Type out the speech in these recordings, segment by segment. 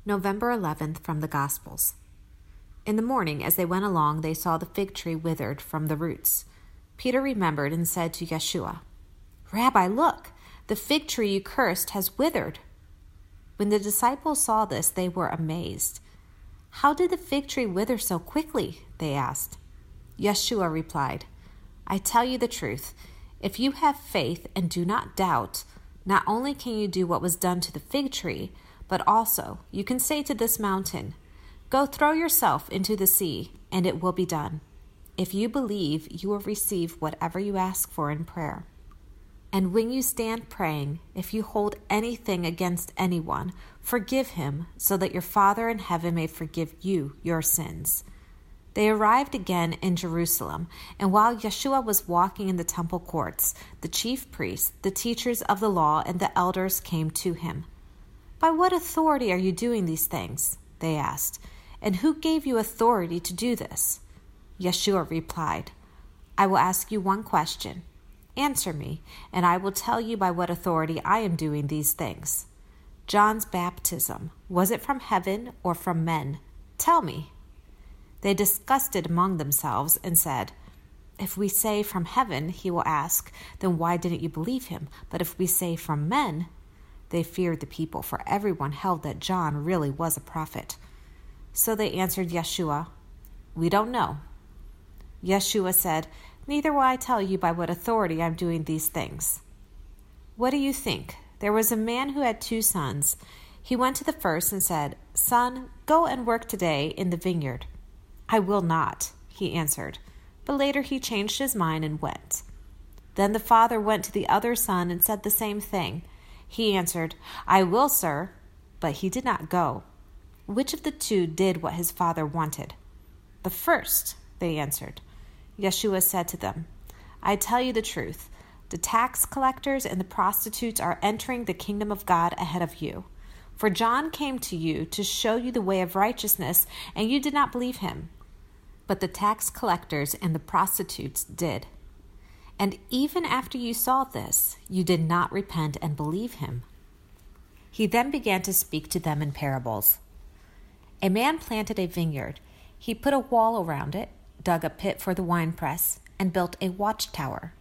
November 11th from the Gospels. In the morning, as they went along, they saw the fig tree withered from the roots. Peter remembered and said to Yeshua, "Rabbi, look, the fig tree you cursed has withered." When the disciples saw this, they were amazed. "How did the fig tree wither so quickly?" they asked. Yeshua replied, "I tell you the truth. If you have faith and do not doubt, not only can you do what was done to the fig tree, but also you can say to this mountain, 'Go throw yourself into the sea,' and it will be done. If you believe, you will receive whatever you ask for in prayer. And when you stand praying, if you hold anything against anyone, forgive him, so that your Father in heaven may forgive you your sins." They arrived again in Jerusalem, and while Yeshua was walking in the temple courts, the chief priests, the teachers of the law, and the elders came to him. "By what authority are you doing these things?" they asked. "And who gave you authority to do this?" Yeshua replied, "I will ask you one question. Answer me, and I will tell you by what authority I am doing these things. John's baptism, was it from heaven or from men? Tell me." They discussed it among themselves and said, "If we say from heaven," he will ask, "then why didn't you believe him? But if we say from men," they feared the people, for everyone held that John really was a prophet. So they answered Yeshua, "We don't know." Yeshua said, "Neither will I tell you by what authority I am doing these things. What do you think? There was a man who had 2 sons. He went to the first and said, 'Son, go and work today in the vineyard.' 'I will not,' he answered. But later he changed his mind and went. Then the father went to the other son and said the same thing. He answered, 'I will, sir,' but he did not go. Which of the 2 did what his father wanted?" "The first," they answered. Yeshua said to them, "I tell you the truth. The tax collectors and the prostitutes are entering the kingdom of God ahead of you. For John came to you to show you the way of righteousness, and you did not believe him. But the tax collectors and the prostitutes did. And even after you saw this, you did not repent and believe him." He then began to speak to them in parables. "A man planted a vineyard. He put a wall around it, dug a pit for the winepress, and built a watchtower.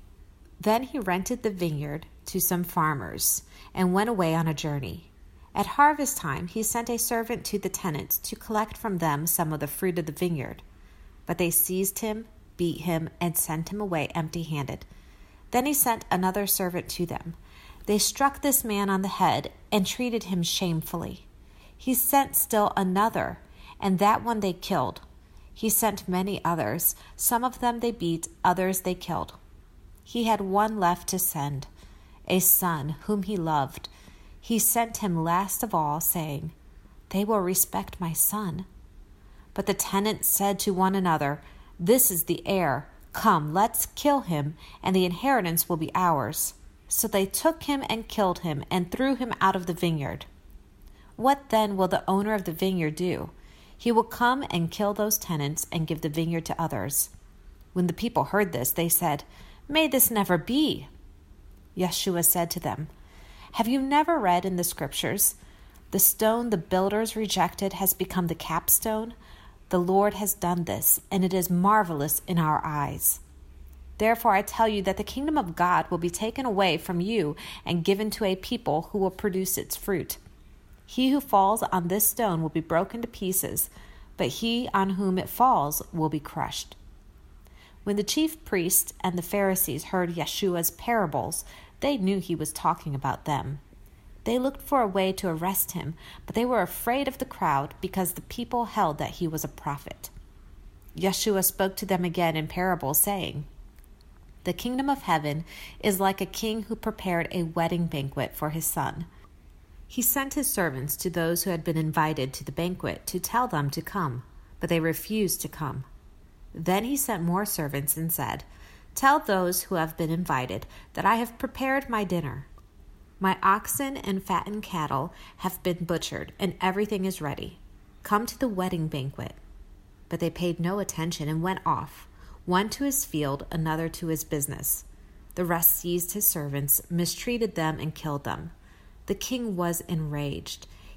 Then he rented the vineyard to some farmers and went away on a journey. At harvest time, he sent a servant to the tenants to collect from them some of the fruit of the vineyard. But they seized him, beat him, and sent him away empty-handed. Then he sent another servant to them. They struck this man on the head and treated him shamefully. He sent still another, and that one they killed. He sent many others. Some of them they beat, others they killed. He had one left to send, a son whom he loved. He sent him last of all, saying, 'They will respect my son.' But the tenants said to one another, 'This is the heir. Come, let's kill him, and the inheritance will be ours.' So they took him and killed him and threw him out of the vineyard. What then will the owner of the vineyard do? He will come and kill those tenants and give the vineyard to others." When the people heard this, they said, "May this never be." Yeshua said to them, "Have you never read in the scriptures, 'The stone the builders rejected has become the capstone'? The Lord has done this, and it is marvelous in our eyes. Therefore I tell you that the kingdom of God will be taken away from you and given to a people who will produce its fruit. He who falls on this stone will be broken to pieces, but he on whom it falls will be crushed." When the chief priests and the Pharisees heard Yeshua's parables, they knew he was talking about them. They looked for a way to arrest him, but they were afraid of the crowd because the people held that he was a prophet. Yeshua spoke to them again in parables, saying, "The kingdom of heaven is like a king who prepared a wedding banquet for his son. He sent his servants to those who had been invited to the banquet to tell them to come, but they refused to come. Then he sent more servants and said, 'Tell those who have been invited that I have prepared my dinner. My oxen and fattened cattle have been butchered, and everything is ready. Come to the wedding banquet.' But they paid no attention and went off, one to his field, another to his business. The rest seized his servants, mistreated them, and killed them. The king was enraged.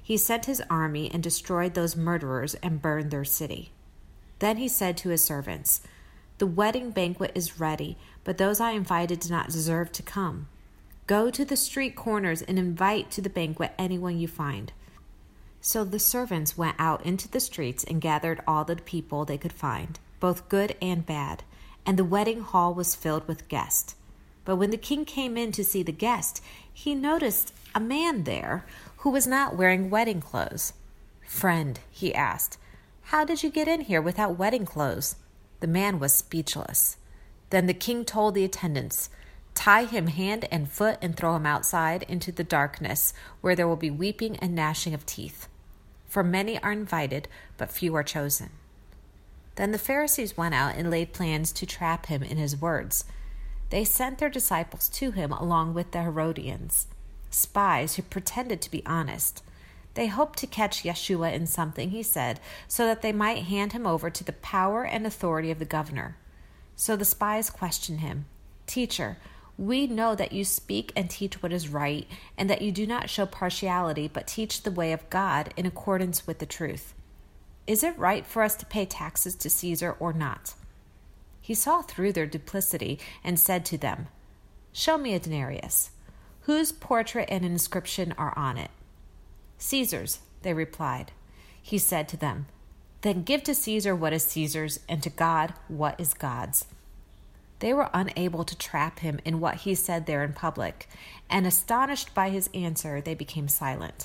he sent his army and destroyed those murderers and burned their city. Then he said to his servants, "The wedding banquet is ready, but those I invited do not deserve to come. Go to the street corners and invite to the banquet anyone you find." So the servants went out into the streets and gathered all the people they could find, both good and bad, and the wedding hall was filled with guests. But when the king came in to see the guest, he noticed a man there who was not wearing wedding clothes. "Friend," he asked, "how did you get in here without wedding clothes?" The man was speechless. Then the king told the attendants, "Tie him hand and foot and throw him outside into the darkness, where there will be weeping and gnashing of teeth. For many are invited, but few are chosen." Then the Pharisees went out and laid plans to trap him in his words. They sent their disciples to him along with the Herodians, spies who pretended to be honest. They hoped to catch Yeshua in something he said, so that they might hand him over to the power and authority of the governor. So the spies questioned him, "Teacher, we know that you speak and teach what is right, and that you do not show partiality, but teach the way of God in accordance with the truth. Is it right for us to pay taxes to Caesar or not?" He saw through their duplicity and said to them, "Show me a denarius. Whose portrait and inscription are on it?" "Caesar's," they replied. He said to them, "Then give to Caesar what is Caesar's, and to God what is God's." They were unable to trap him in what he said there in public, and astonished by his answer, they became silent.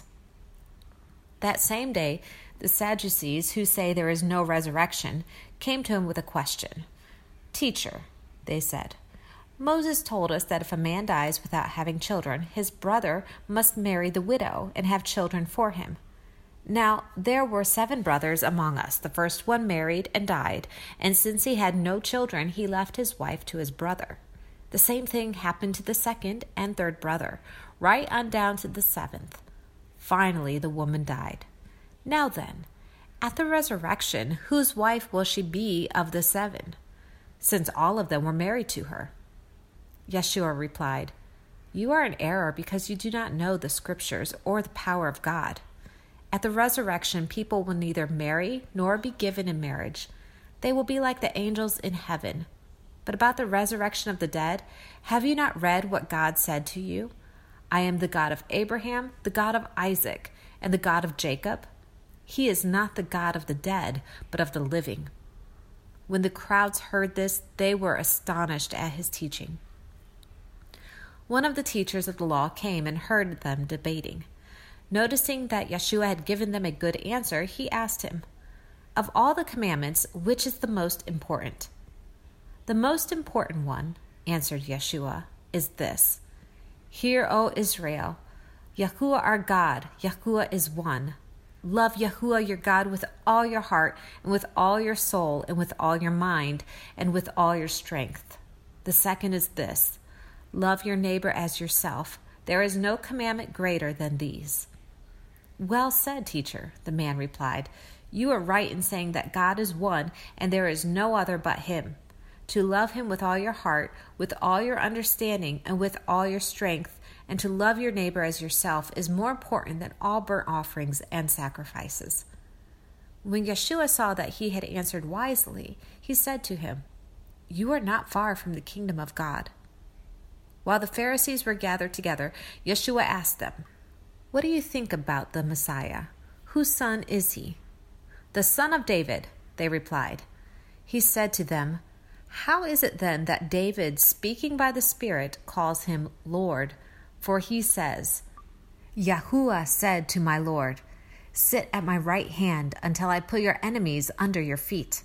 That same day, the Sadducees, who say there is no resurrection, came to him with a question. "Teacher," they said, "Moses told us that if a man dies without having children, his brother must marry the widow and have children for him. Now, there were 7 brothers among us. The first one married and died, and since he had no children, he left his wife to his brother. The same thing happened to the second and third brother, right on down to the 7th. Finally, the woman died. Now then, at the resurrection, whose wife will she be of the 7? Since all of them were married to her." Yeshua replied, "You are in error because you do not know the scriptures or the power of God. At the resurrection, people will neither marry nor be given in marriage. They will be like the angels in heaven. But about the resurrection of the dead, have you not read what God said to you? I am the God of Abraham, the God of Isaac, and the God of Jacob. He is not the God of the dead, but of the living." When the crowds heard this, they were astonished at his teaching. One of the teachers of the law came and heard them debating. Noticing that Yeshua had given them a good answer, he asked him, "Of all the commandments, which is the most important?" "The most important one," answered Yeshua, "is this: Hear, O Israel, Yahuwah our God, Yahuwah is one. Love Yahuwah your God with all your heart and with all your soul and with all your mind and with all your strength. The second is this: love your neighbor as yourself. There is no commandment greater than these." "Well said, teacher," the man replied. "You are right in saying that God is one and there is no other but him. To love him with all your heart, with all your understanding, and with all your strength, and to love your neighbor as yourself is more important than all burnt offerings and sacrifices." When Yeshua saw that he had answered wisely, he said to him, "You are not far from the kingdom of God." While the Pharisees were gathered together, Yeshua asked them, "What do you think about the Messiah? Whose son is he?" "The son of David," they replied. He said to them, "How is it then that David, speaking by the Spirit, calls him Lord? For he says, 'Yahuwah said to my Lord, sit at my right hand until I put your enemies under your feet.'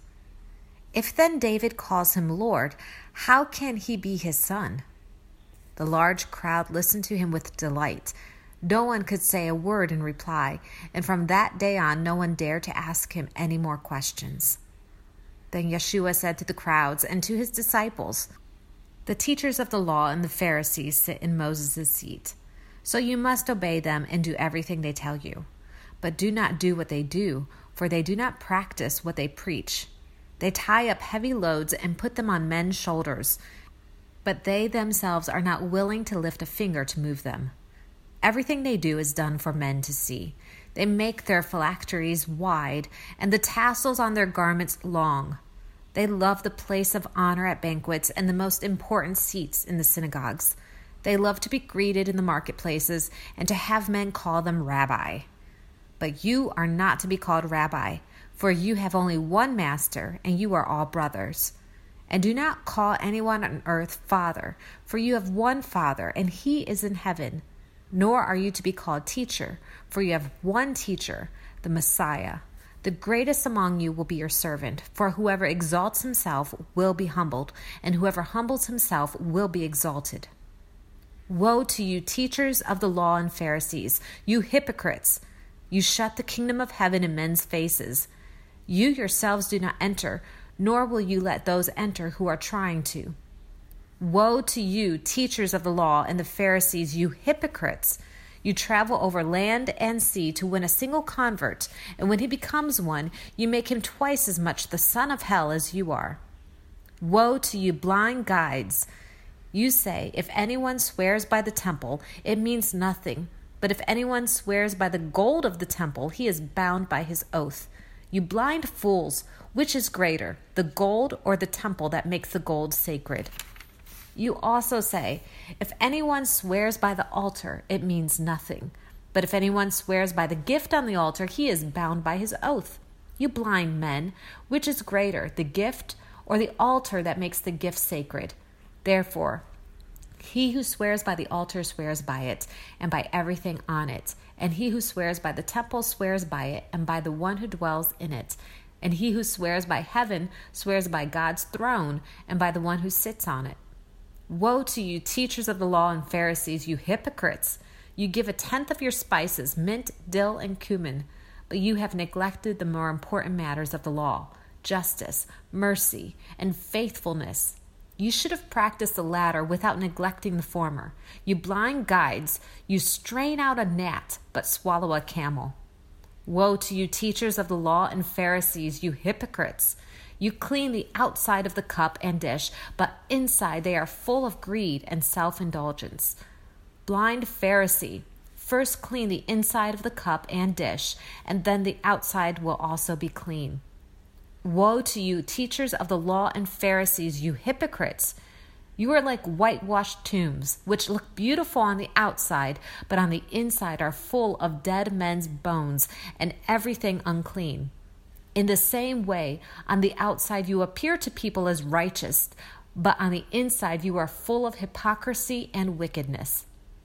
If then David calls him Lord, how can he be his son?" The large crowd listened to him with delight. No one could say a word in reply, and from that day on no one dared to ask him any more questions. Then Yeshua said to the crowds and to his disciples, "The teachers of the law and the Pharisees sit in Moses' seat. So you must obey them and do everything they tell you. But do not do what they do, for they do not practice what they preach. They tie up heavy loads and put them on men's shoulders, but they themselves are not willing to lift a finger to move them. Everything they do is done for men to see. They make their phylacteries wide, and the tassels on their garments long. They love the place of honor at banquets and the most important seats in the synagogues. They love to be greeted in the marketplaces and to have men call them Rabbi. But you are not to be called Rabbi, for you have only one master, and you are all brothers. And do not call anyone on earth Father, for you have one Father, and he is in heaven. Nor are you to be called teacher, for you have one teacher, the Messiah. The greatest among you will be your servant, for whoever exalts himself will be humbled, and whoever humbles himself will be exalted. Woe to you, teachers of the law and Pharisees, you hypocrites! You shut the kingdom of heaven in men's faces. You yourselves do not enter, nor will you let those enter who are trying to. Woe to you, teachers of the law and the Pharisees, you hypocrites! You travel over land and sea to win a single convert, and when he becomes one, you make him twice as much the son of hell as you are. Woe to you, blind guides! You say, if anyone swears by the temple, it means nothing. But if anyone swears by the gold of the temple, he is bound by his oath. You blind fools, which is greater, the gold or the temple that makes the gold sacred? You also say, if anyone swears by the altar, it means nothing. But if anyone swears by the gift on the altar, he is bound by his oath. You blind men, which is greater, the gift or the altar that makes the gift sacred? Therefore, he who swears by the altar swears by it, and by everything on it. And he who swears by the temple swears by it, and by the one who dwells in it. And he who swears by heaven swears by God's throne, and by the one who sits on it. Woe to you, teachers of the law and Pharisees, you hypocrites! You give a tenth of your spices, mint, dill, and cumin, but you have neglected the more important matters of the law, justice, mercy, and faithfulness. You should have practiced the latter without neglecting the former. You blind guides, you strain out a gnat, but swallow a camel. Woe to you, teachers of the law and Pharisees, you hypocrites! You clean the outside of the cup and dish, but inside they are full of greed and self-indulgence. Blind Pharisee, first clean the inside of the cup and dish, and then the outside will also be clean. Woe to you, teachers of the law and Pharisees, you hypocrites! You are like whitewashed tombs, which look beautiful on the outside, but on the inside are full of dead men's bones and everything unclean. In the same way, on the outside you appear to people as righteous, but on the inside you are full of hypocrisy and wickedness.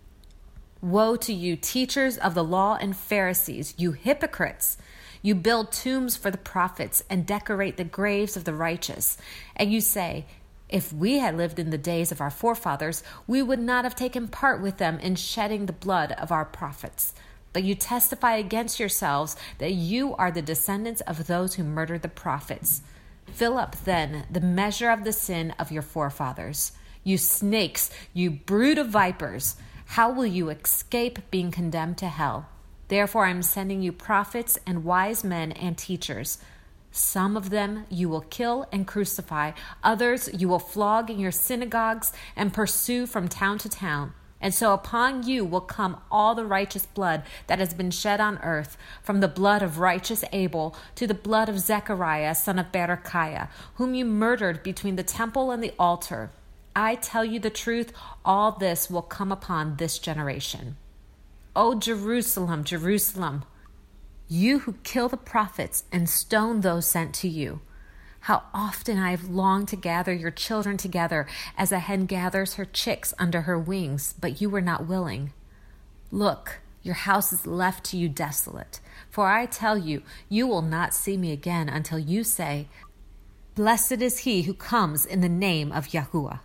Woe to you, teachers of the law and Pharisees, you hypocrites! You build tombs for the prophets and decorate the graves of the righteous. And you say, if we had lived in the days of our forefathers, we would not have taken part with them in shedding the blood of our prophets. But you testify against yourselves that you are the descendants of those who murdered the prophets. Fill up then the measure of the sin of your forefathers. You snakes, you brood of vipers, how will you escape being condemned to hell? Therefore I am sending you prophets and wise men and teachers. Some of them you will kill and crucify. Others you will flog in your synagogues and pursue from town to town. And so upon you will come all the righteous blood that has been shed on earth, from the blood of righteous Abel to the blood of Zechariah, son of Berechiah, whom you murdered between the temple and the altar. I tell you the truth, all this will come upon this generation. O Jerusalem, Jerusalem, you who kill the prophets and stone those sent to you. How often I have longed to gather your children together as a hen gathers her chicks under her wings, but you were not willing. Look, your house is left to you desolate. For I tell you, you will not see me again until you say, Blessed is he who comes in the name of Yahuwah.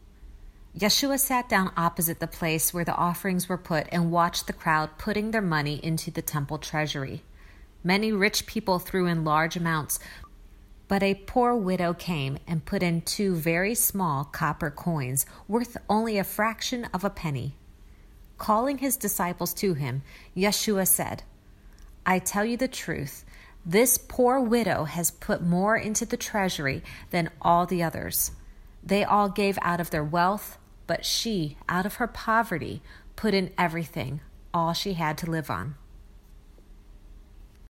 Yeshua sat down opposite the place where the offerings were put and watched the crowd putting their money into the temple treasury. Many rich people threw in large amounts, but a poor widow came and put in 2 very small copper coins, worth only a fraction of a penny. Calling his disciples to him, Yeshua said, I tell you the truth, this poor widow has put more into the treasury than all the others. They all gave out of their wealth, but she, out of her poverty, put in everything, all she had to live on.